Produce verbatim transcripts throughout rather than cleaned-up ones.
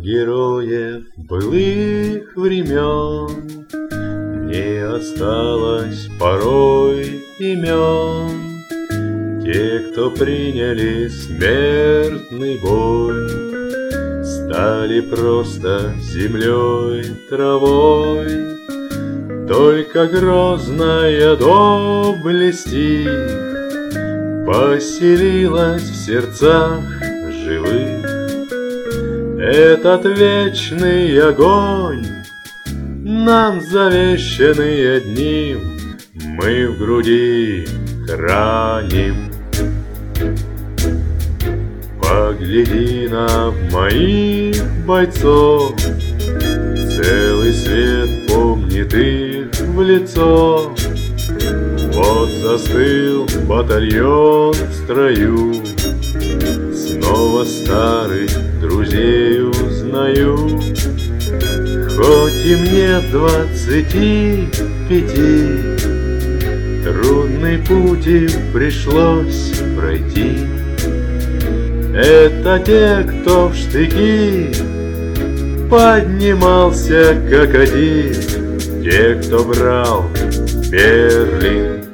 героев былых времен не осталось порой имен. Те, кто приняли смертный бой, стали просто землей, травой. Только грозная доблесть их поселилась в сердцах живых. Этот вечный огонь, нам завещанный одним, мы в груди храним. Погляди на моих бойцов, целый свет помнит их в лицо. Вот застыл батальон в строю, снова старых друзей узнаю. Хоть и мне двадцати пяти, трудный путь им пришлось пройти. Это те, кто в штыки поднимался как один, те, кто брал Берлин.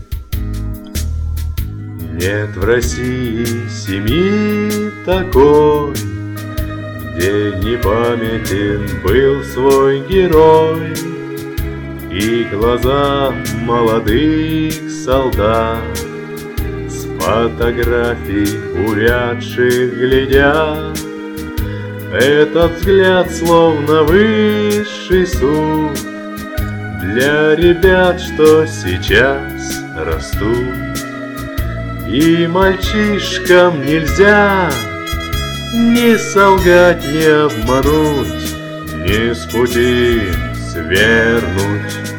Нет в России семьи такой, где не памятен был свой герой, и глаза молодых солдат с фотографий увядших глядят. Этот взгляд словно высший суд для ребят, что сейчас растут. И мальчишкам нельзя ни солгать, ни обмануть, ни с пути свернуть.